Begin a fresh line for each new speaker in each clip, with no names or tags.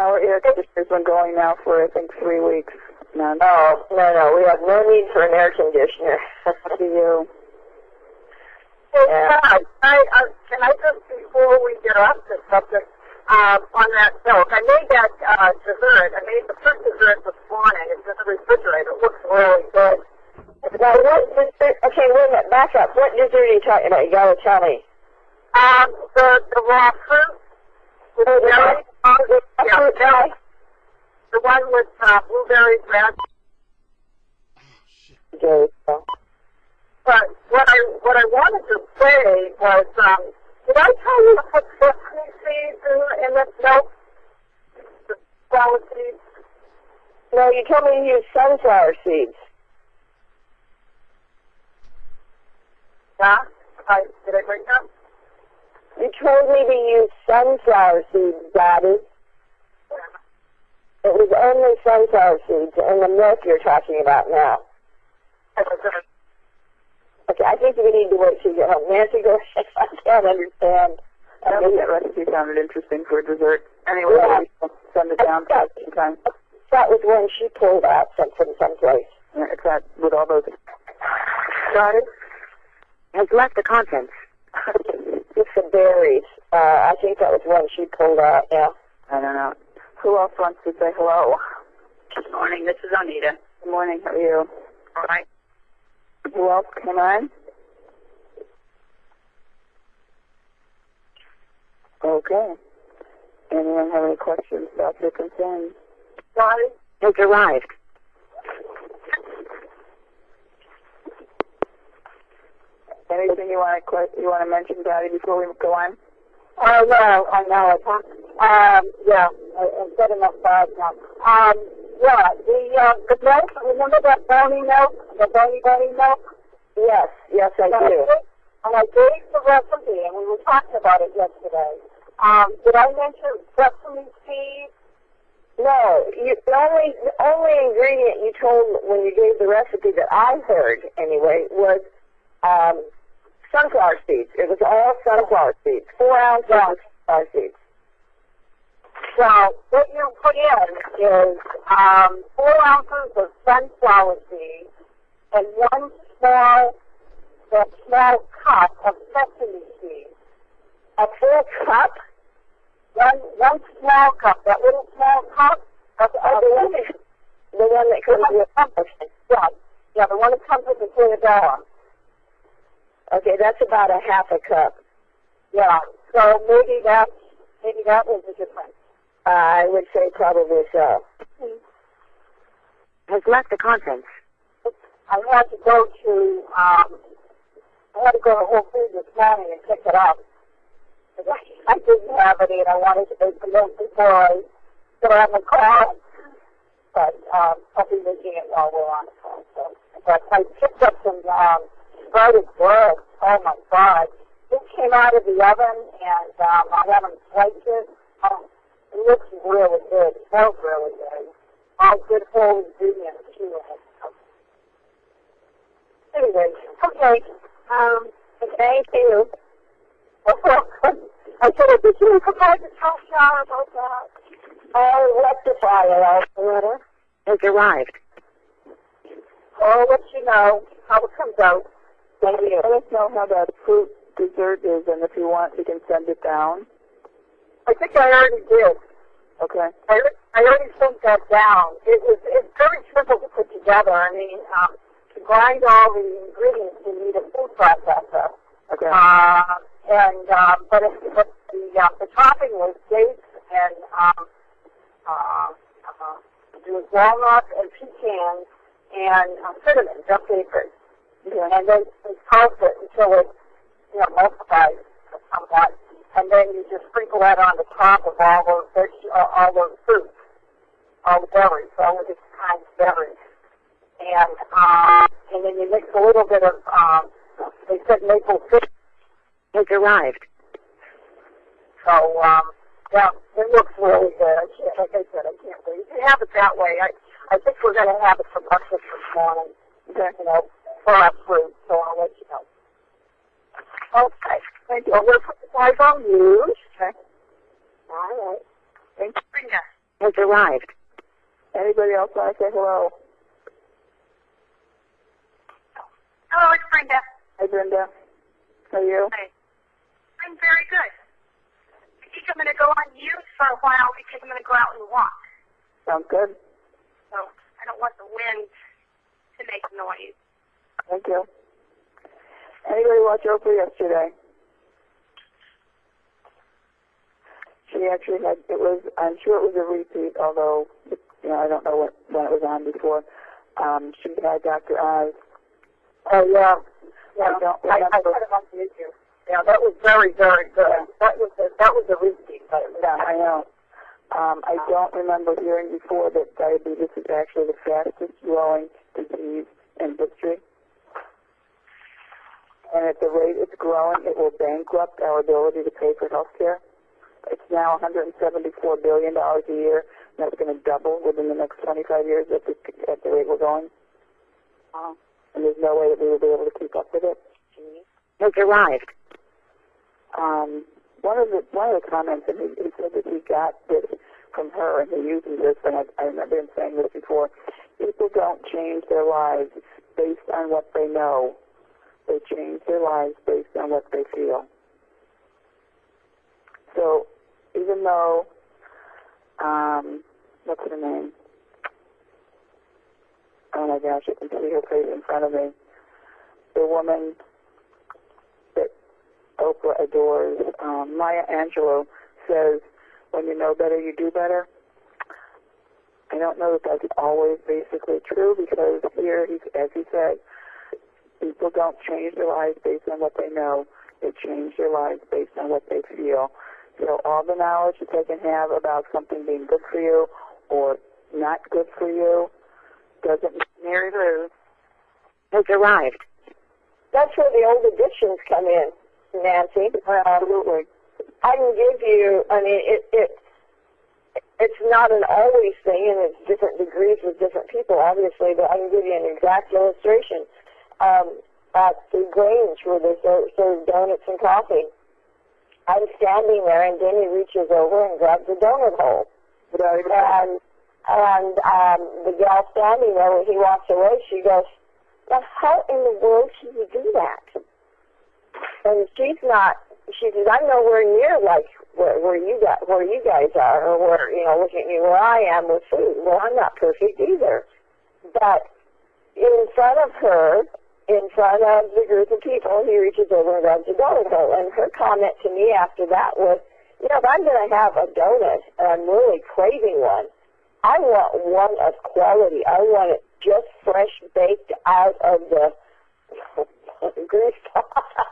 Our air conditioner's been going now for, I think, 3 weeks. None.
Oh, no, we have no need for an air conditioner.
Do you?
Hey, Todd, can I just, before we get off the subject, on that milk, I made that dessert. I made the first dessert this morning. It's in the refrigerator. It looks really good.
Now, what dessert? Okay, wait a minute. Back up. What dessert are you talking about? You got to tell me.
The raw fruit with berries. Yeah, the one with blueberries, raspberries.
Okay.
But what I wanted to say was, did I tell you to put sesame seeds in this milk? The flower seeds?
No, you told me to use sunflower seeds.
Yeah? Did I break that?
You told me to use sunflower seeds, Daddy. It was only sunflower seeds and the milk you're talking about now. Okay, I think we need to wait till you get home. Nancy, go ahead. I can't understand.
I think that recipe sounded interesting for a dessert. Anyway, we'll send it down sometime.
That was one she pulled out from someplace.
Yeah, it's that with all those.
Sorry?
Has left the contents.
It's the berries. I think that was one she pulled out, yeah.
I don't know. Who else wants to say hello?
Good morning, this is Anita.
Good morning, how are you?
All right.
Who else came on? Okay. Anyone have any questions about your concerns?
Sorry?
Has arrived.
Anything you want to mention, Daddy, before we go on?
Oh, no, I know. Yeah, I'm setting up bad now. Yeah, the milk, remember that bony milk, the bony milk?
Yes, I do.
And I gave the recipe, and we were talking about it yesterday. Did I mention sesame seeds?
No, the only ingredient you told when you gave the recipe that I heard, anyway, was sunflower seeds. It was all sunflower seeds, 4 ounces of sunflower seeds.
So what you put in is 4 ounces of sunflower seeds and one small cup of sesame seeds.
A full cup?
One small cup, that little small cup.
The one that comes with
Yeah, the one that comes with the $1.
Okay, that's about a half a cup.
Yeah, so maybe that was the difference.
I would say probably so.
Has left the contents.
I had to go to Whole Foods this morning and pick it up. I didn't have any, and I wanted to make the milk before I got on the car. But I'll be making it while we're on the phone. So, but I picked up some sprouted bread. Oh my God! It came out of the oven, and I haven't sliced it. It looks really good. It smells really good. All good whole ingredients too. Anyway, okay.
Thank you.
I said, did you provide the tell Shara about that?
I'll rectify it, Alpharetta.
Has arrived.
I'll let you know how it comes out.
Thank you.
Let us know how that fruit dessert is, and if you want, you can send it down.
I think I already did.
Okay.
I already sent that down. It's very simple to put together. I mean, to grind all the ingredients, you need a food processor.
Okay.
But the topping was dates and it was walnuts and pecans and cinnamon, just acres.
Okay.
And then you toast it until it multiplies somewhat. And then you just sprinkle that on the top of all those fruits, all the berries, all the different kinds of berries. And then you mix a little bit of, they said maple syrup.
Has arrived.
So, yeah, it looks really good. Like I said, I can't wait. You can have it that way. I think we're going to have it for breakfast this morning, for our fruit, so I'll let you know. Okay. Thank you. We'll put the guys on mute.
Okay.
All right.
Thank you.
Has arrived.
Anybody else want to say hello?
Hello, it's Brenda.
Hi, Brenda. How are you?
Hi. I'm very good. I think I'm going to go on mute for a while because I'm going to go out and walk.
Sounds good.
So I don't want the wind to make noise.
Thank you. Anybody watch Oprah yesterday? She actually had, I'm sure it was a repeat, although, I don't know when it was on before. She had Dr. Oz.
Oh, yeah.
I don't remember.
I put it on YouTube. Yeah, that was very, very good. Yeah. That was a repeat.
Yeah, I know. I don't remember hearing before that diabetes is actually the fastest growing disease in history. And at the rate it's growing, it will bankrupt our ability to pay for health care. It's now $174 billion a year, and that's going to double within the next 25 years at the rate we're going. And there's no way that we will be able to keep up with it.
Has arrived.
One of the comments, and he said that he got this from her, and he uses this, and I remember him saying this before, people don't change their lives based on what they know. They change their lives based on what they feel. So even though, what's her name? Oh my gosh, I can see her face in front of me. The woman that Oprah adores, Maya Angelou, says, when you know better, you do better. I don't know that that's always basically true, because here, as he said, people don't change their lives based on what they know. They change their lives based on what they feel. So all the knowledge that they can have about something being good for you or not good for you doesn't Mary Lou
Has arrived.
That's where the old addictions come in, Nancy.
absolutely.
I can give you, it's not an always thing, and it's different degrees with different people, obviously, but I can give you an exact illustration. At the Grange, where they serve donuts and coffee, I'm standing there, and Denny reaches over and grabs a donut hole. And the gal standing there, when he walks away, she goes, "Now, how in the world can you do that?" And she says, "I'm nowhere near like where you guys are, or where, looking at me where I am with food. Well, I'm not perfect either." But in front of her, in front of the group of people, he reaches over and grabs a donut hole. And her comment to me after that was, if I'm going to have a donut and I'm really craving one, I want one of quality. I want it just fresh baked out of the grease pot.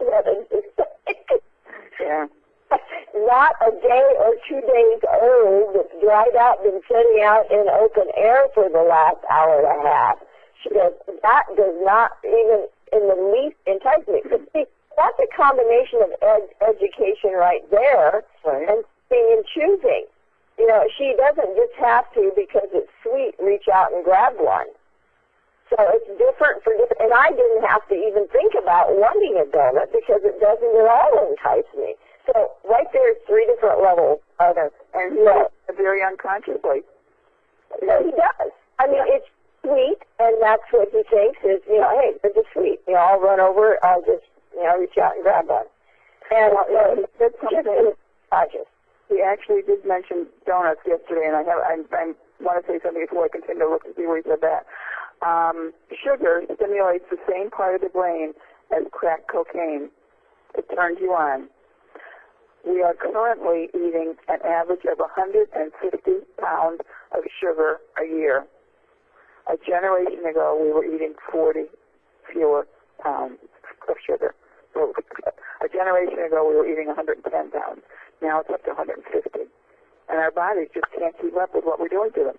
Yeah.
Not a day or 2 days old, that's dried out, been sitting out in open air for the last hour and a half. She goes, that does not even in the least entice me. But see, that's a combination of education right there,
right,
and seeing and choosing. She doesn't just have to, because it's sweet, reach out and grab one. So it's different for different, and I didn't have to even think about wanting a donut, because it doesn't at all entice me. So right there's 3 different levels of it.
And he does it very unconsciously.
No, he does. I mean, it's sweet, and that's what he thinks is, hey, this is sweet. I'll run over, I'll just, reach out and grab one. And
he said something.
Conscious.
He actually did mention donuts yesterday, and I want to say something before I continue to look to see where he said that. Sugar stimulates the same part of the brain as crack cocaine. It turns you on. We are currently eating an average of 150 pounds of sugar a year. A generation ago, we were eating 40 fewer pounds of sugar. So a generation ago, we were eating 110 pounds. Now it's up to 150. And our bodies just can't keep up with what we're doing to them.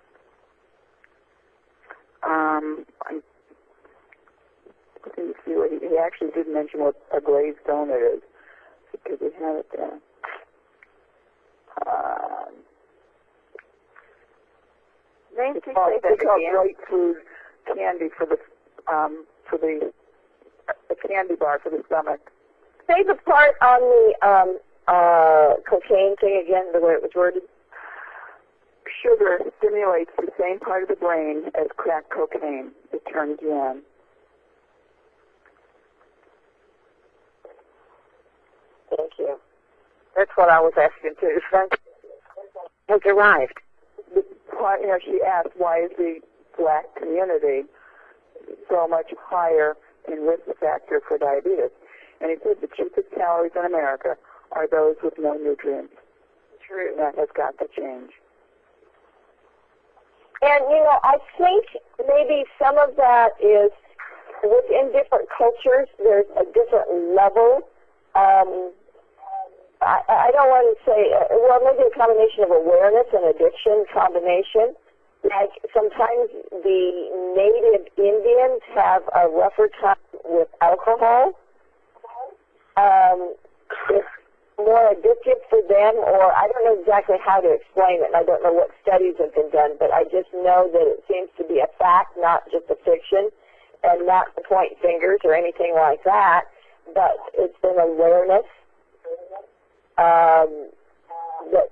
I'm looking to see what he actually did mention what a glazed donut is, because we have it there. It's called grapefruit candy for the candy bar for the stomach.
Say the part on the cocaine thing again, the way it was worded.
sugar stimulates the same part of the brain as crack cocaine. It turns you on.
Thank you. That's what I was asking too. Thank you.
Has arrived.
She asked, why is the black community so much higher in risk factor for diabetes? And he said the cheapest calories in America are those with no nutrients.
True.
That has got to change.
And, I think maybe some of that is within different cultures, there's a different level. I don't want to say, maybe a combination of awareness and addiction combination. Like sometimes the native Indians have a rougher time with alcohol. It's more addictive for them, or I don't know exactly how to explain it, and I don't know what studies have been done, but I just know that it seems to be a fact, not just a fiction, and not to point fingers or anything like that, but it's an awareness that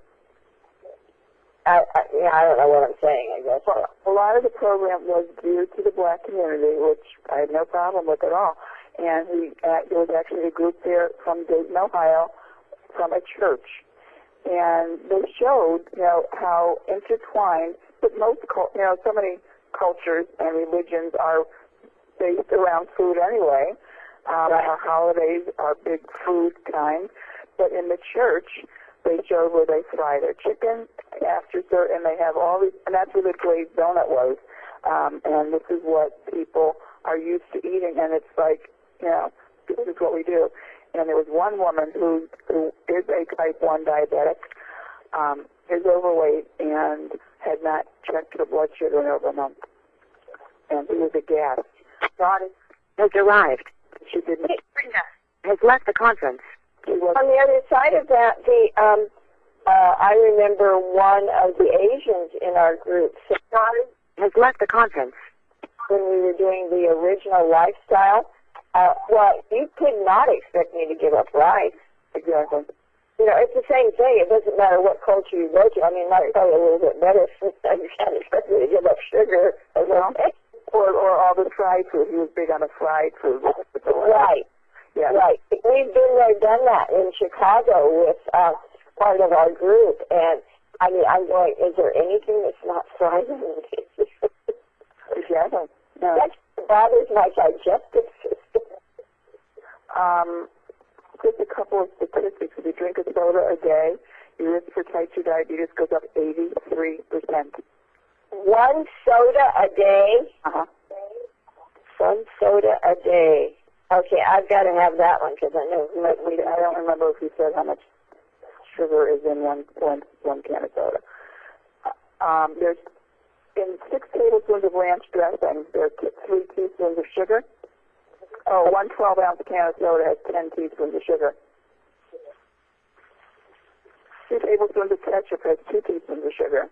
I don't know what I'm saying, I guess.
Well, a lot of the program was geared to the black community, which I had no problem with at all. And there was actually a group there from Dayton, Ohio, from a church. And they showed, how intertwined, but so many cultures and religions are based around food anyway. Our holidays are big food times. But in the church, they showed where they fry their chicken and they have all these, and that's where the glazed donut was. And this is what people are used to eating, and it's like, this is what we do. And there was one woman who is a type 1 diabetic, is overweight, and had not checked her blood sugar in over a month. And he was aghast.
Has arrived.
She didn't.
Has left the conference.
On the other side of that, I remember one of the Asians in our group
has left the conference
when we were doing the original lifestyle. You could not expect me to give up rice.
Exactly.
It's the same thing. It doesn't matter what culture you go to. I mean, might probably a little bit better. You can't expect me to give up sugar.
Or all the fried food. He was big on the fried food.
Right.
Yeah.
Right. We've been there, done that in Chicago with part of our group, and I mean, I'm going, is there anything that's not fried?
Exactly. No.
That bothers my digestive system.
Just a couple of statistics. If you drink a soda a day, your risk for type 2 diabetes goes up 83%.
One soda a day?
Uh-huh.
One soda a day. Okay, I've got to have that one because I know
I don't remember if you said how much sugar is in one can of soda. There's in 6 tablespoons of ranch dressing, there's 3 teaspoons of sugar. One 12-ounce can of soda has 10 teaspoons of sugar. 2 tablespoons of ketchup has 2 teaspoons of sugar.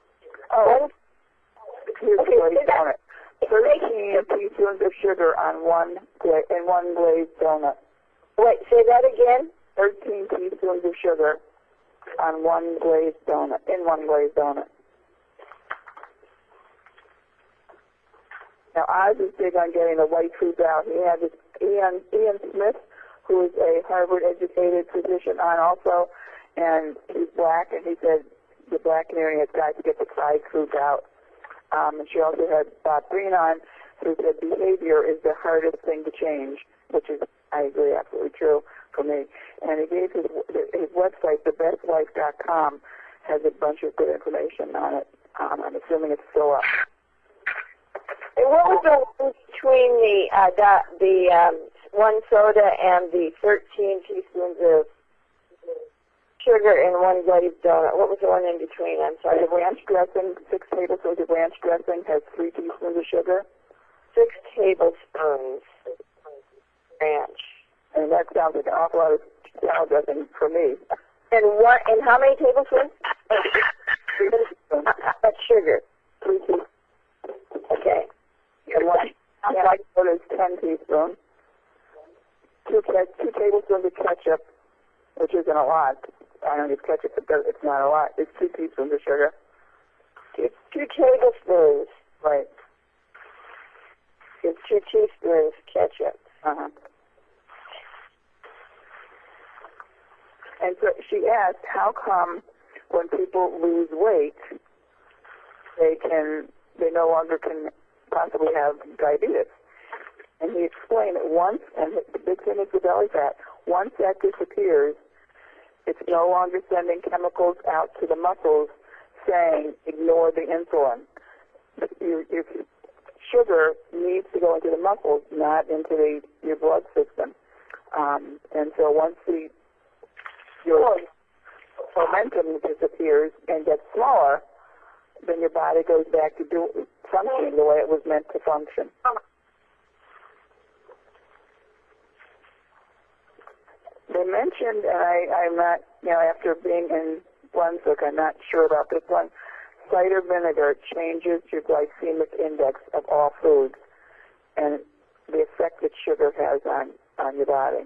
Here's the glazed donut. 13 teaspoons of sugar in one glazed donut.
Wait, say that again?
13 teaspoons of sugar on one glazed donut, in one glazed donut. Now, Oz is big on getting the white foods out. He had this Ian Smith, who is a Harvard-educated physician, on also, and he's black, and he said the black community has got to get the fried foods out. And she also had Bob Green on, who said behavior is the hardest thing to change, which is, I agree, absolutely true for me. And he gave his website, thebestlife.com, has a bunch of good information on it. I'm assuming it's still up.
And what was the one between the one soda and the 13 teaspoons of sugar in one glazed donut? What was the one in between? I'm sorry.
The ranch dressing, 6 tablespoons of ranch dressing has 3 teaspoons of sugar.
6 tablespoons ranch.
And that sounds like an awful lot of salad dressing for me.
And how many tablespoons?
3 teaspoons.
That's sugar.
3 teaspoons.
Okay.
And one white soda is 10 teaspoons. 2 tablespoons of ketchup, which isn't a lot. I don't use ketchup, but it's not a lot. It's 2 teaspoons of sugar.
2 tablespoons.
Right.
It's 2 teaspoons ketchup.
Uh-huh. And so she asked, how come when people lose weight, they no longer can possibly have diabetes? And he explained that once, and the big thing is the belly fat, once that disappears, it's no longer sending chemicals out to the muscles saying, ignore the insulin. Your sugar needs to go into the muscles, not into your blood system. And so once your momentum disappears and gets smaller, then your body goes back to functioning the way it was meant to function. They mentioned, and I'm not, after being in Brunswick, I'm not sure about this one, cider vinegar changes your glycemic index of all foods and the effect that sugar has on your body.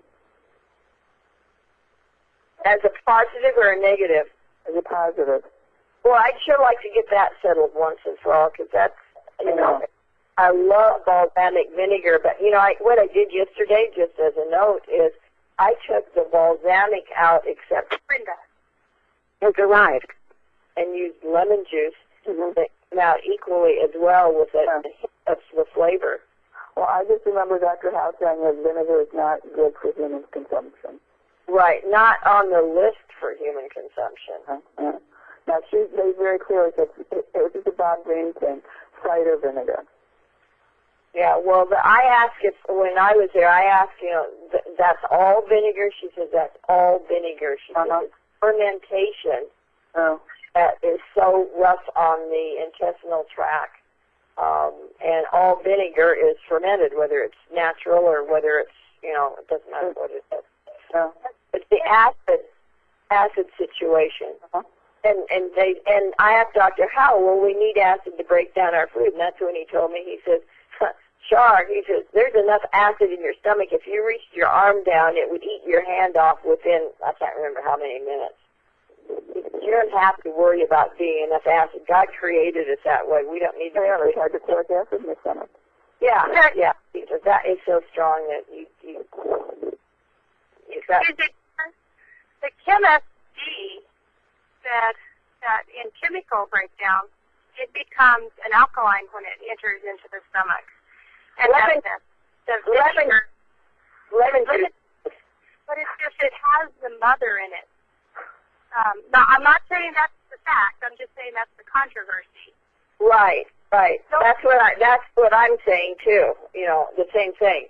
As a positive or a negative?
As a positive.
Well, I'd sure like to get that settled once and for all, because that's, I love balsamic vinegar, but, what I did yesterday, just as a note, is I took the balsamic out, except Brenda
has arrived,
and used lemon juice that came out equally as well with a hint of the flavor.
Well, I just remember Dr. House saying that vinegar is not good for human consumption.
Right, not on the list for human consumption.
Now, she made very clear that it was a Bob Green thing, cider vinegar.
Yeah, well, I asked if, when I was there, I asked, that's all vinegar? She said, that's all vinegar. She said, it's fermentation that is so rough on the intestinal tract. And all vinegar is fermented, whether it's natural or whether it's, it doesn't matter what it is. It's the acid situation. And I asked Dr. Howe, well, we need acid to break down our food, and that's when he told me, he says, Char, he says, there's enough acid in your stomach. If you reached your arm down, it would eat your hand off within, I can't remember how many minutes. You don't have to worry about being enough acid. God created us that way. We don't need to.
There's hydrochloric acid in the stomach.
Yeah. He says that is so strong that you got.
The chemist D said that in chemical breakdown, it becomes an alkaline when it enters into the stomach. And
lemon juice.
But it's just, it has the mother in it. Now, I'm not saying that's the fact. I'm just saying that's the controversy.
Right. So, that's what I'm saying too. The same thing.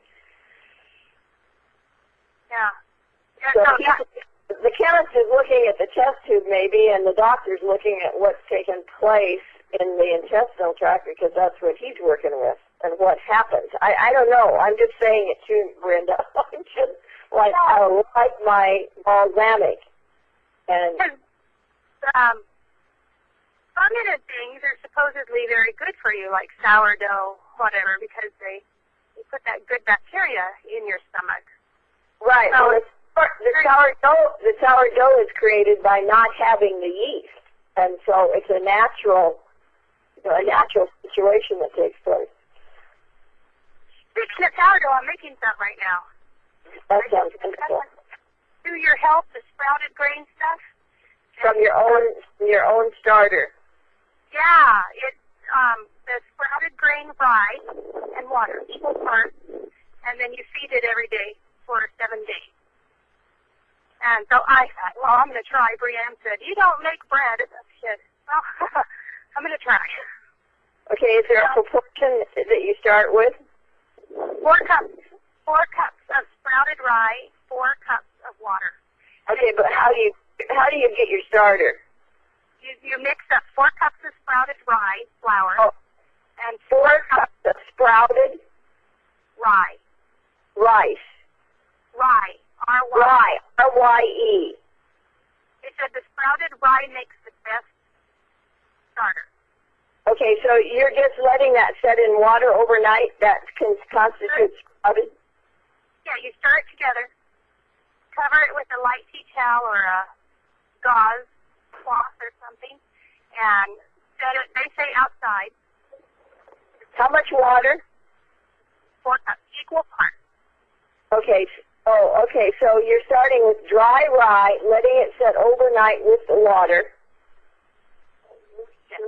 Yeah.
So the chemist is looking at the test tube maybe, and the doctor's looking at what's taken place in the intestinal tract because that's what he's working with and what happens. I don't know. I'm just saying it too, Brenda. I'm just like, I like my balsamic. And
fermented things are supposedly very good for you, like sourdough, whatever, because they put that good bacteria in your stomach.
Right.
So
the sourdough is created by not having the yeast, and so it's a natural situation that takes place.
Speaking of sourdough, I'm making some right now.
That sounds wonderful.
Do your health, the sprouted grain stuff.
From your own starter.
Yeah, it's the sprouted grain rye and water, equal parts, and then you feed it every day for 7 days. And so I thought, well, I'm going to try. Brianne said, you don't make bread. I said, well, I'm going to try.
Okay, is there a proportion that you start with?
4 cups. 4 cups of sprouted rye, 4 cups of water.
Okay, but how do you get your starter?
You mix up 4 cups of sprouted rye flour and 4 cups
of sprouted
rye.
Rice.
Rye. R-Y.
Rye. R-Y-E.
It said the sprouted rye makes the best starter.
Okay, so you're just letting that set in water overnight? That constitutes sprouted?
Yeah, you stir it together. Cover it with a light tea towel or a gauze cloth or something, and They say outside.
How much water?
4 cups, equal parts.
Okay. Okay. So you're starting with dry rye, letting it set overnight with the water.
Yes.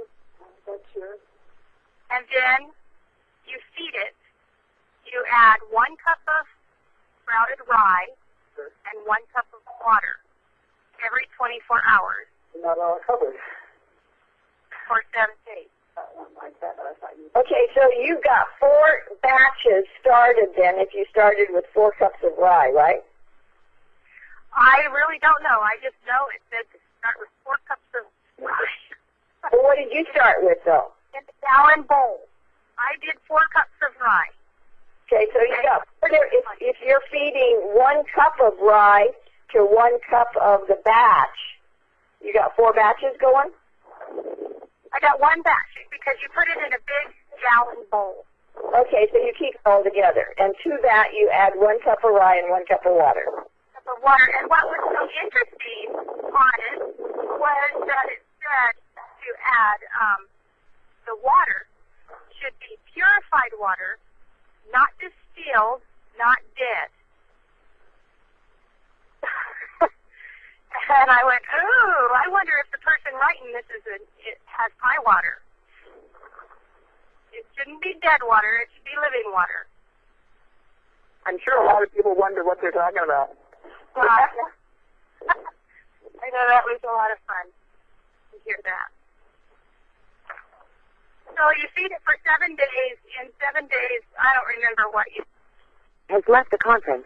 And then you feed it. You add 1 cup of sprouted rye and 1 cup of water every 24 hours.
Not all covered.
For 7 days.
Okay, so you've got 4 batches started then if you started with 4 cups of rye, right?
I really don't know. I just know it said to start with 4 cups of rye.
Well, what did you start with, though?
In a gallon bowl. I did 4 cups of rye.
Okay, so you got if you're feeding 1 cup of rye to 1 cup of the batch, you got 4 batches going?
I got 1 batch because you put it in a big gallon bowl.
Okay, so you keep it all together. And to that, you add 1 cup of rye and 1 cup of water.
Cup of water. And what was so interesting on it was that it said to add the water should be purified water, not distilled, not dead. And I went, ooh, I wonder if the person writing this it has pie water. It shouldn't be dead water. It should be living water.
I'm sure a lot of people wonder what they're talking about.
I know that was a lot of fun to hear that. So you feed it for 7 days. In 7 days, I don't remember what you...
Has left the conference.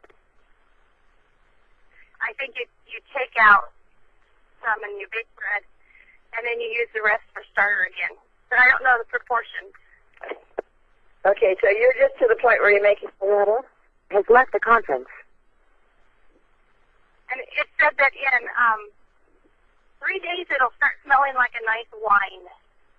I think you take out some and you bake bread, and then you use the rest for starter again. But I don't know the proportion.
Okay, so you're just to the point where you're making water?
Has left the conference.
And it said that in 3 days it'll start smelling like a nice wine.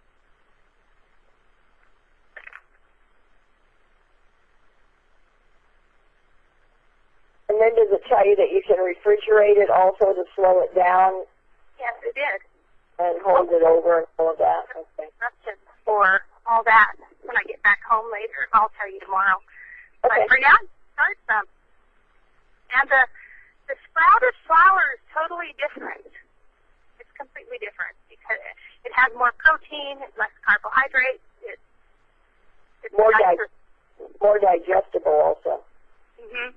And then does it tell you that you can refrigerate it also to slow it down?
Yes, it did.
And hold it over and all of that? Okay.
Instructions for all that. When I get back home later, I'll tell you tomorrow.
Okay.
But for now, start some. And the sprouted flour is totally different. It's completely different because it has more protein, less carbohydrates. It's
More digestible also.
Mm-hmm.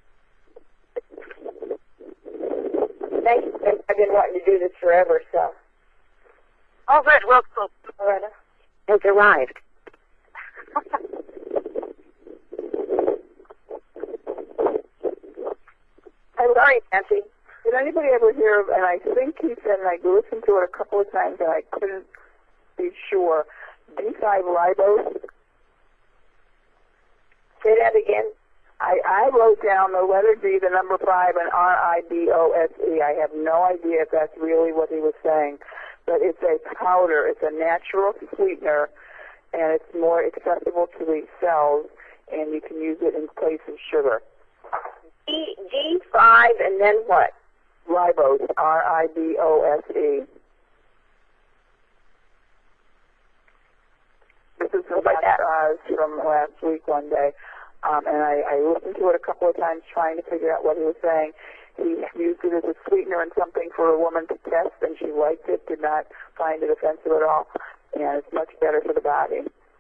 Thank you. I've been wanting to do this forever, so.
Oh, good. Well, cool.
Loretta?
Has arrived.
I'm sorry, Nancy.
Did anybody ever hear of, and I think he said, and I listened to it a couple of times and I couldn't be sure, D5-ribose?
Say that again.
I wrote down the letter D, the number 5, and R-I-B-O-S-E. I have no idea if that's really what he was saying. But it's a powder. It's a natural sweetener, and it's more accessible to the cells, and you can use it in place of sugar.
D5 and then what?
Ribose, R-I-B-O-S-E. This is from last week one day. And I listened to it a couple of times trying to figure out what he was saying. He used it as a sweetener in something for a woman to test, and she liked it, did not find it offensive at all, and it's much better for the body.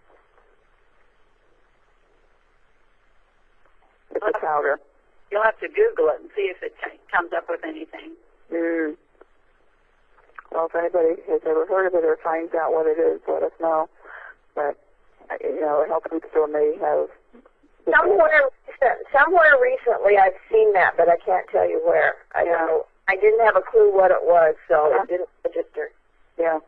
It's a powder.
You'll have to Google it and see if it comes up with anything.
Well, if anybody has ever heard of it or finds out what it is, let us know. But, you know, a health food store may have...
Somewhere recently I've seen that, but I can't tell you where. I don't know. I didn't have a clue what it was, so it didn't register.
Yeah.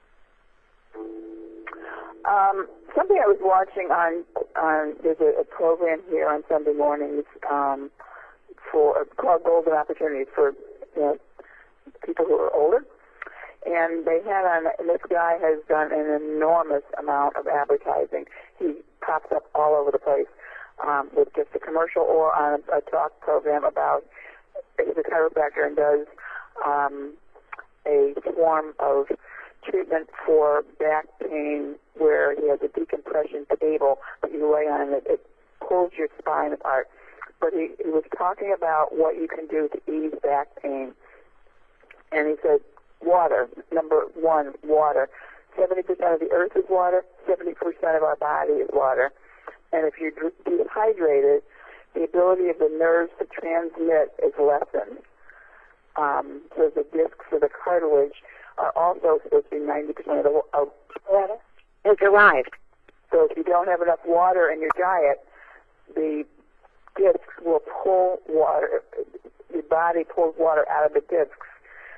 Something I was watching on there's a program here on Sunday mornings called Golden Opportunities for people who are older. And they had and this guy has done an enormous amount of advertising. He pops up all over the place. With just a commercial or on a talk program about he's a chiropractor and does a form of treatment for back pain where he has a decompression table that you lay on and it pulls your spine apart. But he was talking about what you can do to ease back pain. And he said, water, number one, water. 70% of the earth is water, 70% of our body is water. And if you're dehydrated, the ability of the nerves to transmit is lessened. So the discs of the cartilage are also supposed to be 90% of the water.
Has arrived.
So if you don't have enough water in your diet, the discs will pull water. Your body pulls water out of the discs,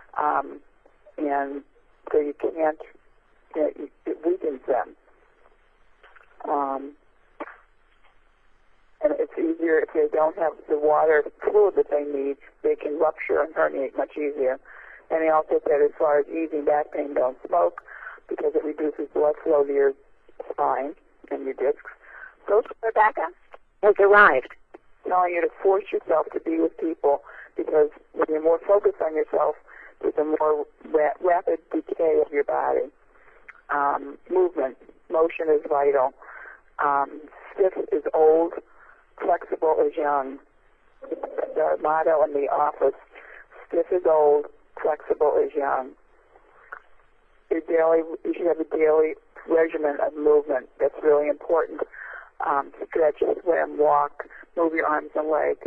and so you can't. It weakens them. And it's easier if they don't have the water fluid that they need. They can rupture and herniate much easier. And he also said, as far as easing back pain, don't smoke because it reduces blood flow to your spine and your discs. So, Rebecca
has arrived.
Telling you to force yourself to be with people because when you're more focused on yourself, there's a more rapid decay of your body. Movement, motion is vital. Stiff is old, flexible is young. The motto in the office, stiff is old, flexible is young. You should have a daily regimen of movement. That's really important. Stretch, swim, walk, move your arms and legs.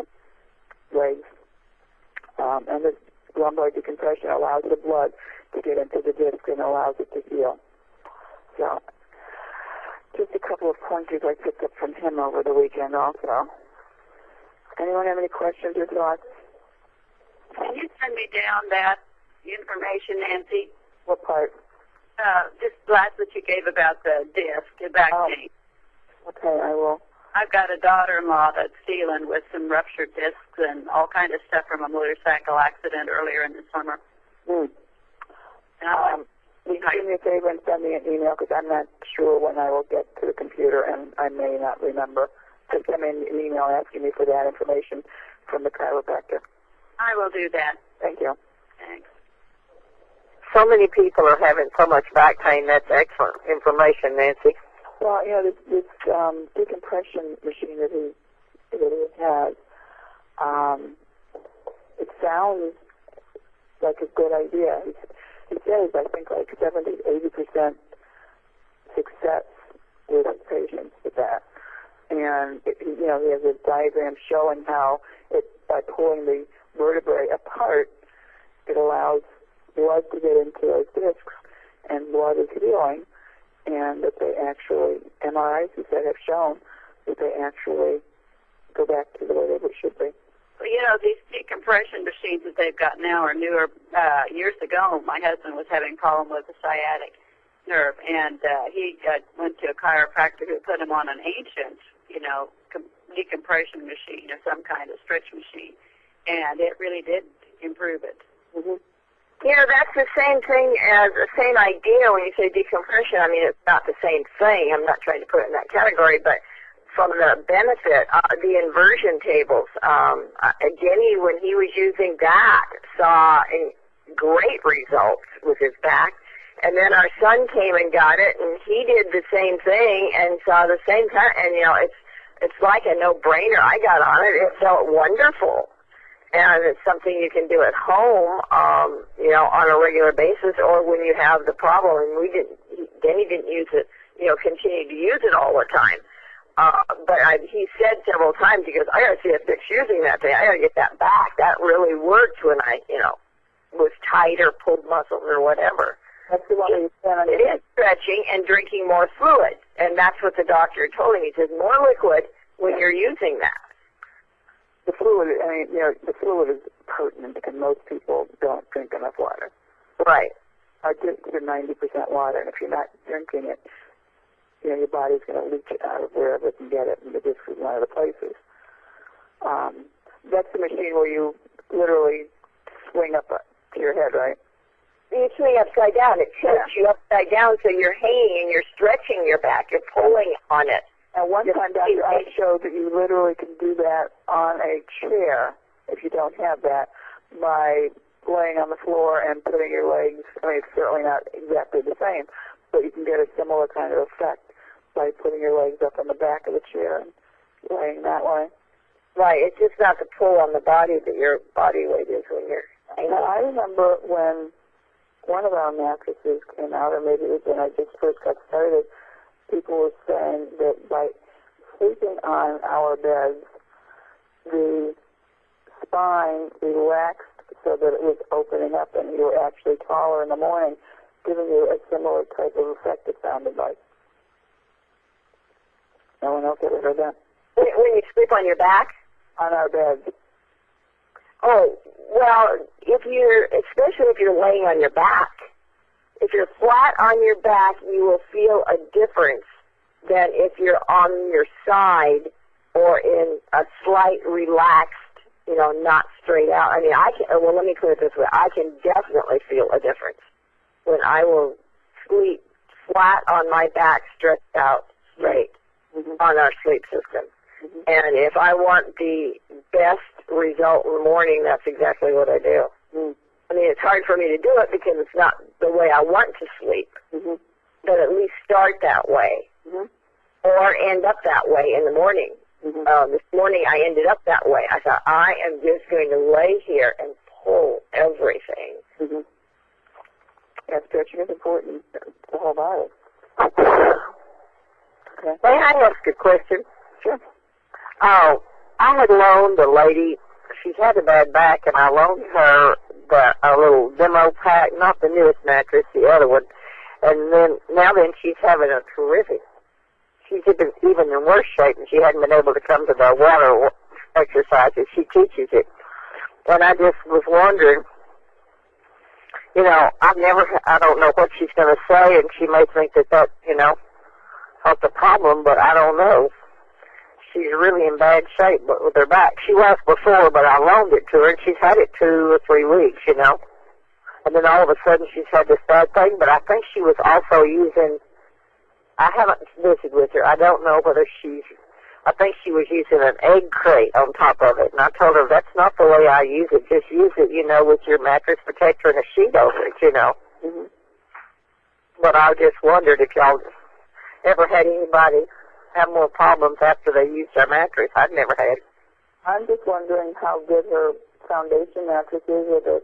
And this lumbar decompression allows the blood to get into the disc and allows it to heal. So, just a couple of pointers I picked up from him over the weekend also. Anyone have any questions or thoughts?
Can you send me down that information, Nancy?
What part?
Just last that you gave about the disc, the back pain.
Okay, I will.
I've got a daughter-in-law that's dealing with some ruptured discs and all kind of stuff from a motorcycle accident earlier in the summer.
Will you do me a favor and send me an email because I'm not sure when I will get to the computer and I may not remember. Just send me an email asking me for that information from the chiropractor.
I will do that.
Thank you.
Thanks.
So many people are having so much back pain. That's excellent information, Nancy.
Well, this decompression machine that he has, it sounds like a good idea. He says, I think, like 70 to 80% success with patients with that. And, he has a diagram showing how by pulling the vertebrae apart, it allows blood to get into those discs, and blood is healing, and that they actually, MRIs he said have shown that they actually go back to the way they should be.
Well, these decompression machines that they've got now are newer. Years ago, my husband was having a problem with the sciatic nerve, and he went to a chiropractor who put him on an ancient, decompression machine or some kind of stretch machine, and it really did improve it.
Mm-hmm.
That's the same thing as the same idea when you say decompression. I mean, it's not the same thing. I'm not trying to put it in that category, but from the benefit, the inversion tables. Jenny, when he was using that, saw great results with his back. And then our son came and got it, and he did the same thing and saw the same kind. And, it's like a no-brainer. I got on it. It felt wonderful. And it's something you can do at home, on a regular basis, or when you have the problem. And Denny didn't use it, continue to use it all the time. But he said several times, he goes, I got to see a fix using that thing. I got to get that back. That really worked when I, was tight or pulled muscles or whatever.
That's the one
it is stretching and drinking more fluid. And that's what the doctor told him. He says, more liquid when you're using that.
The fluid, the fluid is pertinent because most people don't drink enough water.
Right.
Our discs are 90% water, and if you're not drinking it, your body's going to leach it out of wherever it can get it, and the disc is one of the places. That's the machine where you literally swing up to your head, right?
You swing upside down. It tilts you upside down, so you're hanging and you're stretching your back. You're pulling on it.
And one time, Dr. I showed that you literally can do that on a chair, if you don't have that, by laying on the floor and putting your legs, I mean, it's certainly not exactly the same, but you can get a similar kind of effect by putting your legs up on the back of the chair and laying that way.
Right, it's just not the pull on the body that your body weight is when you're hanging.
Now, I remember when one of our mattresses came out, or maybe it was when I just first got started, people were saying that by sleeping on our beds, the spine relaxed so that it was opening up and you were actually taller in the morning, giving you a similar type of effect, it sounded like. No one else ever heard that?
When you sleep on your back?
On our beds.
Oh, well, especially if you're laying on your back, if you're flat on your back, you will feel a difference than if you're on your side or in a slight relaxed, not straight out. I mean, let me put it this way. I can definitely feel a difference when I will sleep flat on my back, stretched out straight on our sleep system. And if I want the best result in the morning, that's exactly what I do. I mean, it's hard for me to do it because it's not the way I want to sleep, but at least start that way or end up that way in the morning. This morning I ended up that way. I thought, I am just going to lay here and pull everything.
Yeah, stretching is important to the whole body. Okay.
May I ask a question?
Sure.
Oh, I had loaned a lady, she's had a bad back, and I loaned her a little demo pack, not the newest mattress, the other one. And then she's having a terrific, she's even in worse shape, and she hadn't been able to come to the water exercises. She teaches it. And I just was wondering, I don't know what she's going to say, and she may think that, not the problem, but I don't know. She's really in bad shape with her back. She was before, but I loaned it to her, and she's had it 2 or 3 weeks, And then all of a sudden she's had this bad thing, but I think she was also using, I haven't visited with her. I don't know whether I think she was using an egg crate on top of it. And I told her, that's not the way I use it. Just use it, with your mattress protector and a sheet over it, But I just wondered if y'all ever had anybody have more problems after they used their mattress. I've never had.
I'm just wondering how good her foundation mattress is with it.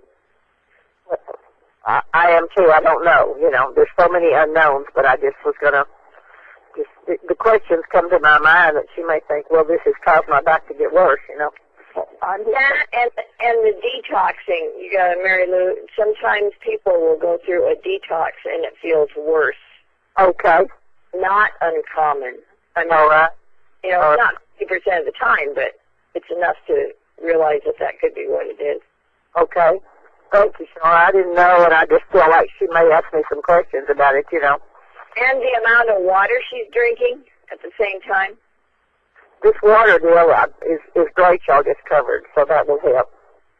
I am too. I don't know. There's so many unknowns, but I just was going to, the questions come to my mind that she may think, well, this has caused my back to get worse, That and the detoxing, Mary Lou, sometimes people will go through a detox and it feels worse. Okay. Not uncommon. I mean, all right. It's not 50% of the time, but it's enough to realize that could be what it is. Okay. Thank you, Sean. I didn't know, and I just feel like she may ask me some questions about it, And the amount of water she's drinking at the same time. This water deal is great, y'all just covered, so that will help.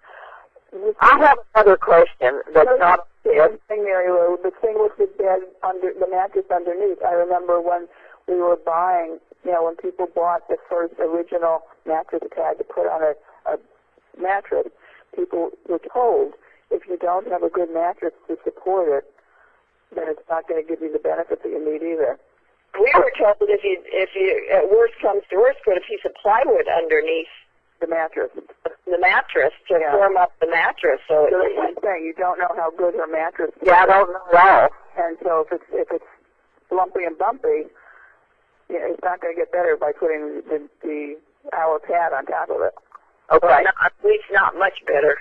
I have another question that's not
the thing, Mary Lou, the thing with the bed the mattress underneath. I remember when we were buying, when people bought the first original mattress pad to put on a mattress, people were told, if you don't have a good mattress to support it, then it's not going to give you the benefit that you need either. We were told that if you at worst comes to worst, put a piece of plywood underneath the mattress. The mattress to form up the mattress. So that's what I'm saying. You don't know how good her mattress is.
Yeah, I don't know at all.
And so if it's lumpy and bumpy, it's not going to get better by putting the hour pad on top of it.
Okay. At least not much better.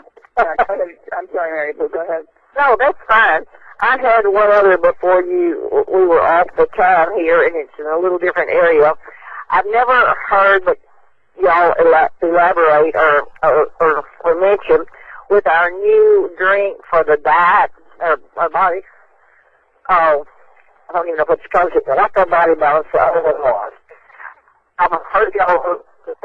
I'm sorry, Mary, but go ahead.
No, that's fine. I had one other before we were off the time here, and it's in a little different area. I've never heard y'all elaborate or mention with our new drink for the diet, our body. Oh, I don't even know what it's called, but like our body balance, the other one was. I've heard y'all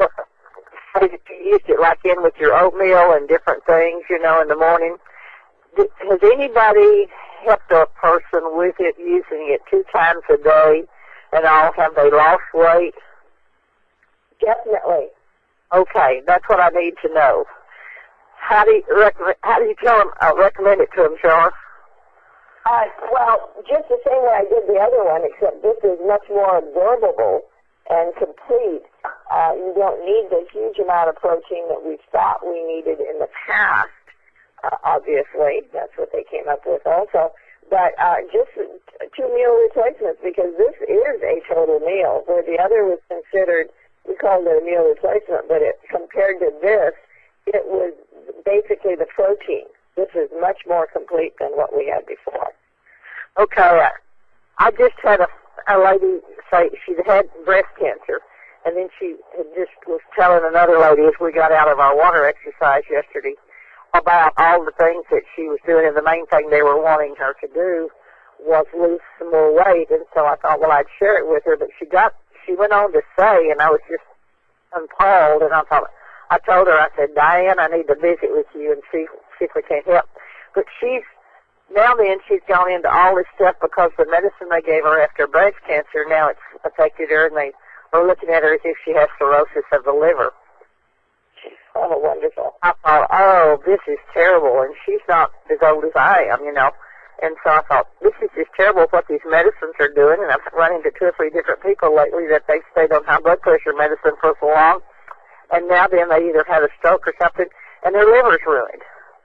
say that you used it like in with your oatmeal and different things, in the morning. Has anybody helped a person with it, using it 2 times a day, and all? Have they lost weight?
Definitely.
Okay, that's what I need to know.
How do you recommend it to them, Charlotte? Well, just the same way I did the other one, except this is much more absorbable and complete. You don't need the huge amount of protein that we thought we needed in the past. Obviously, that's what they came up with also. But just 2 meal replacements, because this is a total meal, where the other was considered, we called it a meal replacement, but compared to this, it was basically the protein. This is much more complete than what we had before. Okay. I just had a lady say she'd had breast cancer, and then she just was telling another lady as we got out of our water exercise yesterday about all the things that she was doing, and the main thing they were wanting her to do was lose some more weight. And so I thought, well, I'd share it with her, but she went on to say, and I was just appalled, and I told her, I said, Diane, I need to visit with you and see if we can help. But she's gone into all this stuff because the medicine they gave her after breast cancer, now it's affected her, and they are looking at her as if she has cirrhosis of the liver. Oh, wonderful. I thought, oh, this is terrible, and she's not as old as I am, you know. And so I thought, this is just terrible what these medicines are doing, and I've run into 2 or 3 different people lately that they've stayed on high blood pressure medicine for so long, and now then they either had a stroke or something, and their liver's ruined.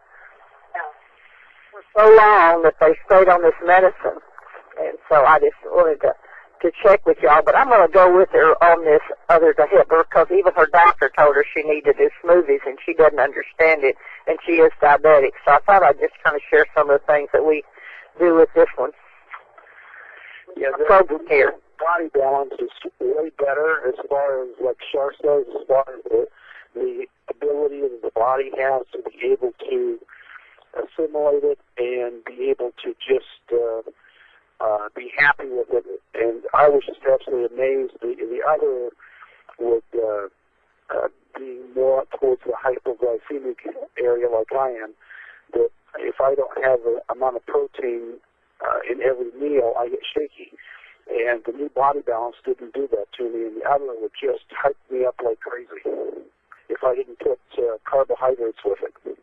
For so long that they stayed on this medicine. And so I just wanted to check with y'all, but I'm going to go with her on this other to help her, because even her doctor told her she needed to do smoothies, and she doesn't understand it, and she is diabetic. So I thought I'd just kind of share some of the things that we do with this one.
Yeah, the body balance is way better as far as, like Char says, as far as the ability that the body has to be able to assimilate it and be able to just be happy with it. And I was just absolutely amazed. The other would be more towards the hypoglycemic area like I am, that if I don't have the amount of protein in every meal, I get shaky. And the new body balance didn't do that to me, and the other would just hype me up like crazy if I didn't put carbohydrates with it.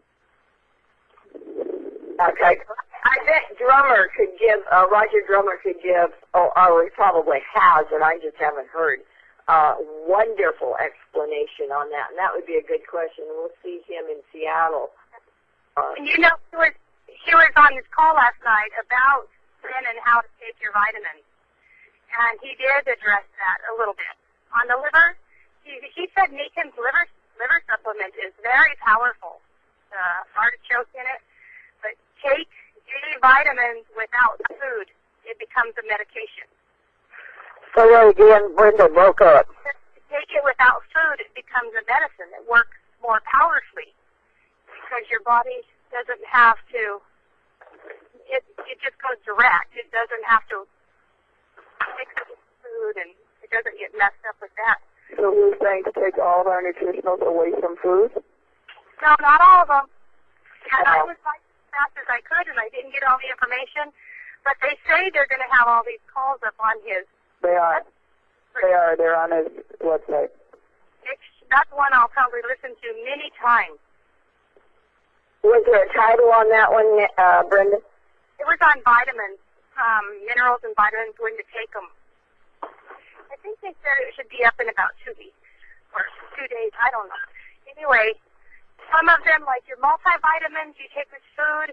Okay. I bet Drummer could give, Roger Drummer could give, or he probably has, and I just haven't heard, wonderful explanation on that. And that would be a good question. We'll see him in Seattle.
You know, she was on this call last night about when and how to take your vitamins. And he did address that a little bit. On the liver, he said Meakin's liver supplement is very powerful. Artichoke in it. But take any vitamins without food, it becomes a medication.
So again, Brenda broke up.
Take it without food, it becomes a medicine. It works more powerfully because your body doesn't have to, it just goes direct. It doesn't have to mix it with food, and it doesn't get messed up with that.
So we're saying to take all of our nutritionals away from food?
No, not all of them. And I was like as fast as I could, and I didn't get all the information. But they say they're going to have all these calls up on his.
They are. They're on his website.
That's one I'll probably listen to many times.
Was there a title on that one, Brenda?
It was on vitamins, minerals and vitamins, when to take them. I think they said it should be up in about 2 weeks or 2 days. I don't know. Anyway, some of them, like your multivitamins, you take with food.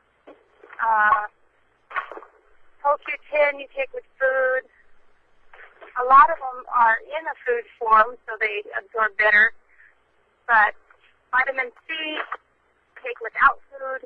CoQ10 you take with food. A lot of them are in a food form, so they absorb better. But vitamin C, take without food.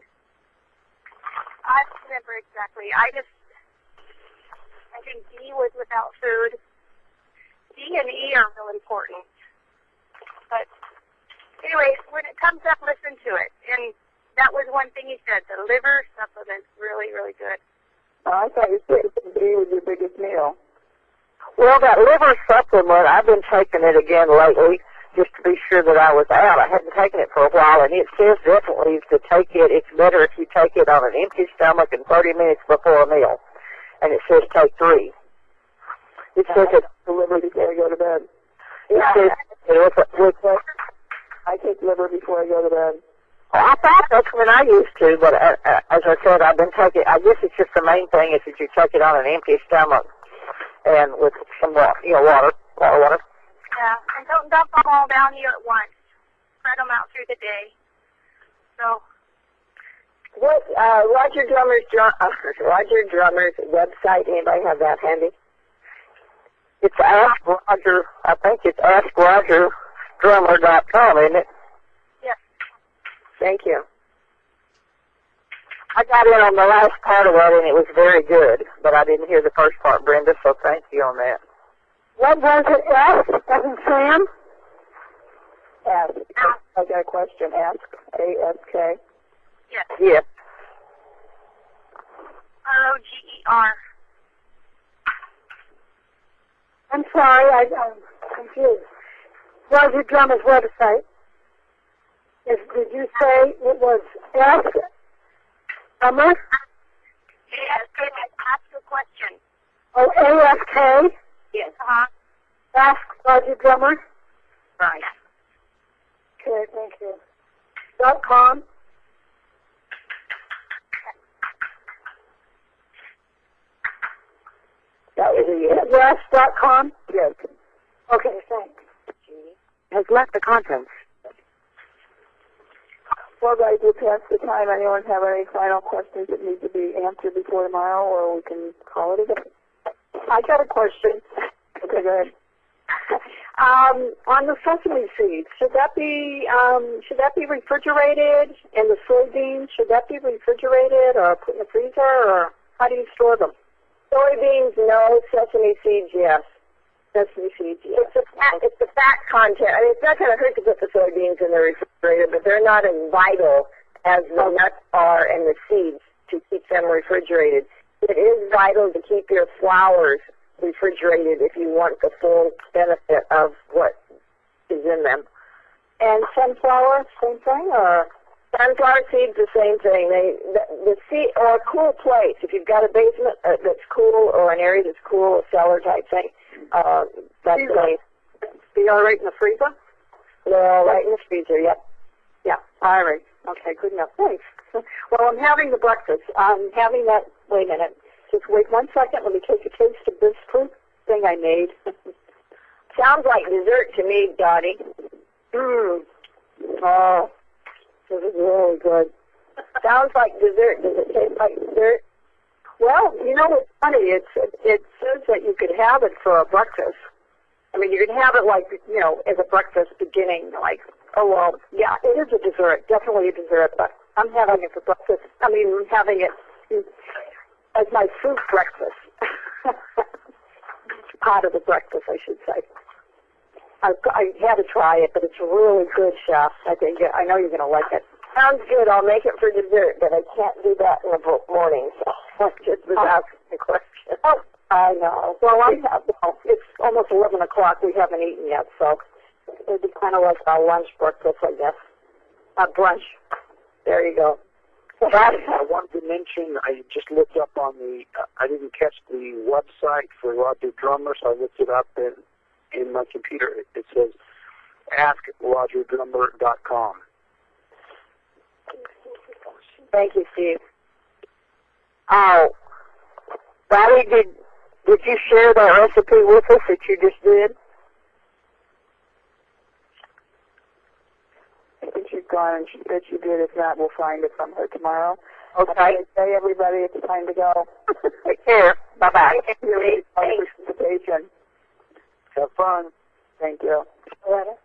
I don't remember exactly. I think D was without food. D and E are real important. But anyway, when it comes up, listen to it. And that was one thing he said. The liver supplement's really, really good.
I thought you said D was your biggest meal.
Well, that liver supplement, I've been taking it again lately just to be sure that I was out. I hadn't taken it for a while, and it says definitely to take it. It's better if you take it on an empty stomach and 30 minutes before a meal. And it says take 3. It says it's
the liver before I go to bed.
I
take liver before I go to bed.
Well, I thought that's when I used to, but as I said, I've been taking. I guess it's just the main thing is that you take it on an empty stomach and with some water, water.
Yeah, and don't dump them all down you at once. Spread them out through the day. So.
What Roger Drummer's website? Anybody have that handy?
It's Ask Roger. I think it's AskRogerDrummer.com, isn't it?
Yes.
Thank you.
I got in on the last part of that, and it was very good, but I didn't hear the first part, Brenda, so thank you on that. What was it, Ask? Sam?
Ask. I got a question. Ask. A-S-K.
Yes.
Yes.
R-O-G-E-R.
I'm sorry, I'm confused. Roger Drummer's website. Did you say it was Ask Drummer?
Yes, ask a question.
Oh, A-S-K?
Yes.
Ask Roger Drummer?
Right.
Okay, thank you. .com?
That was a yes.
Yes.com?
Yes.
Okay, thanks.
Has left the contents.
Well, guys, we're past the time. Anyone have any final questions that need to be answered before tomorrow, or we can call it a day?
I got a question.
Okay, go ahead.
On the sesame seeds, should that be refrigerated? And the soybeans, should that be refrigerated or put in the freezer, or how do you store them?
Soybeans, no. Sesame seeds, yes.
Sesame seeds, yes.
It's the fat content. I mean, it's not going to hurt to put the soybeans in the refrigerator, but they're not as vital as the nuts are and the seeds to keep them refrigerated. It is vital to keep your flours refrigerated if you want the full benefit of what is in them.
And sunflower, same thing, or?
Sunflower seeds, the same thing. The seed, or a cool place. If you've got a basement that's cool, or an area that's cool, a cellar type thing, that's nice.
Be all right in the freezer?
No, right in the freezer. Yep.
Yeah. All right. Okay. Good enough. Thanks. Well, I'm having the breakfast. I'm having that. Wait a minute. Just wait 1 second. Let me take a taste of this fruit thing I made.
Sounds like dessert to me, Dottie.
Oh. This is really good.
Sounds like dessert. Does it taste like dessert?
Well, you know what's funny? It says that you could have it for a breakfast. I mean, you can have it like, as a breakfast beginning, like, oh, well, yeah, it is a dessert, definitely a dessert, but I'm having it for breakfast. I mean, I'm having it as my fruit breakfast. Part of the breakfast, I should say. I had to try it, but it's really good, Chef. I know you're going to like it.
Sounds good. I'll make it for dessert, but I can't do that in the morning, so I just was asking the question.
Oh, I know. Well, it's almost 11 o'clock. We haven't eaten yet, so it'd be kind of like our lunch breakfast, I guess. Brunch. There you go.
I wanted to mention, I just looked up on I didn't catch the website for Roger Drummer, so I looked it up in my computer. It says AskRogerDrummer.com.
Thank you, Steve.
Oh, Barry, did you share that recipe with us that you just did?
I think she's gone, and she said she did. If not, we'll find it from her tomorrow.
Okay.
Have a good day, everybody. It's time to go.
Take care. Bye-bye.
Thank you for your participation.
Have fun.
Thank you.
Later.